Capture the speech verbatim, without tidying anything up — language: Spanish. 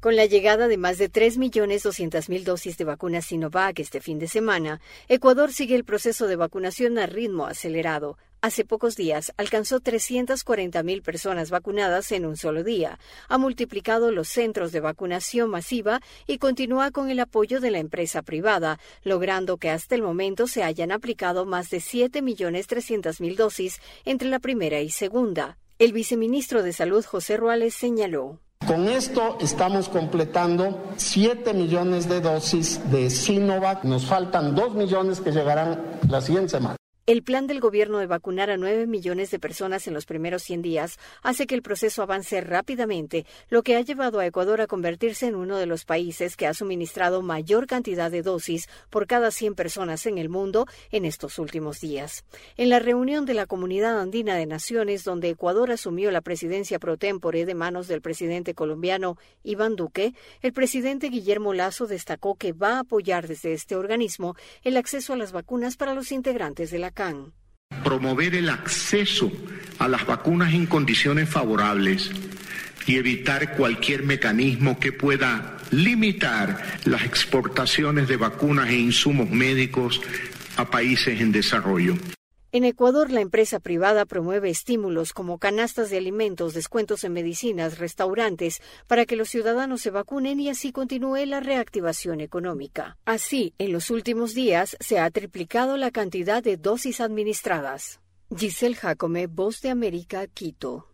Con la llegada de más de tres millones doscientas mil dosis de vacunas Sinovac este fin de semana, Ecuador sigue el proceso de vacunación a ritmo acelerado. Hace pocos días alcanzó trescientas cuarenta mil personas vacunadas en un solo día, ha multiplicado los centros de vacunación masiva y continúa con el apoyo de la empresa privada, logrando que hasta el momento se hayan aplicado más de siete millones trescientas mil dosis entre la primera y segunda. El viceministro de Salud, José Ruales, señaló. Con esto estamos completando siete millones de dosis de Sinovac. Nos faltan dos millones que llegarán la siguiente semana. El plan del gobierno de vacunar a nueve millones de personas en los primeros cien días hace que el proceso avance rápidamente, lo que ha llevado a Ecuador a convertirse en uno de los países que ha suministrado mayor cantidad de dosis por cada cien personas en el mundo en estos últimos días. En la reunión de la Comunidad Andina de Naciones, donde Ecuador asumió la presidencia pro tempore de manos del presidente colombiano Iván Duque, el presidente Guillermo Lasso destacó que va a apoyar desde este organismo el acceso a las vacunas para los integrantes de la C A N. Promover el acceso a las vacunas en condiciones favorables y evitar cualquier mecanismo que pueda limitar las exportaciones de vacunas e insumos médicos a países en desarrollo. En Ecuador, la empresa privada promueve estímulos como canastas de alimentos, descuentos en medicinas, restaurantes, para que los ciudadanos se vacunen y así continúe la reactivación económica. Así, en los últimos días se ha triplicado la cantidad de dosis administradas. Giselle Jacome, Voz de América, Quito.